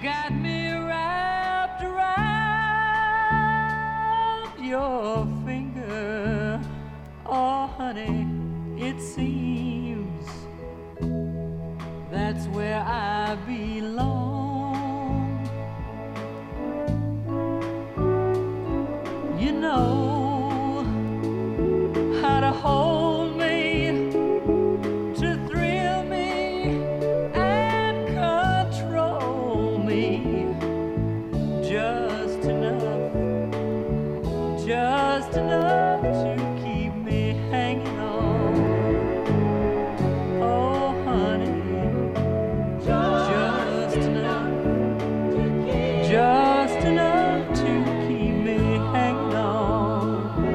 got me wrapped around your finger. Oh, honey, it seems that's where I belong. You know how to hold me, to thrill me and control me, just enough to keep me hanging on. Oh honey, just enough to keep me hanging on.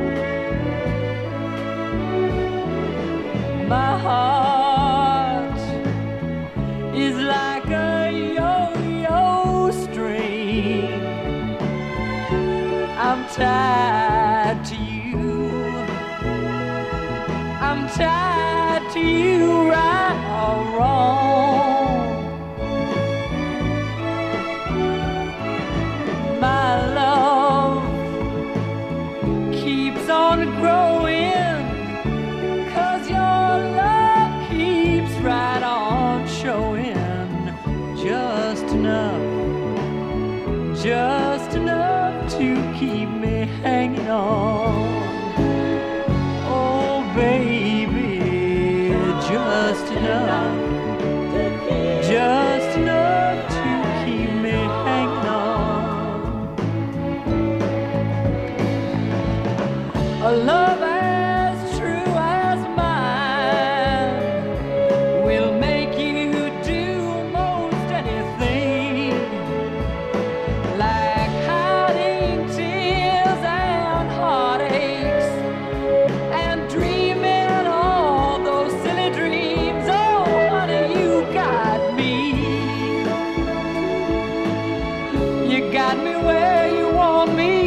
My heart is like a yo-yo string. I'm tied to you. I'm tied to you, right or wrong. My love keeps on growing, 'cause your love keeps right on showing. Just enough to keep me hanging on. Oh baby, just enough to keep me hanging on. A love as true as mine will make you do most anything, like hiding tears and heartaches and dreaming all those silly dreams. Oh honey, you got me. You got me where you want me.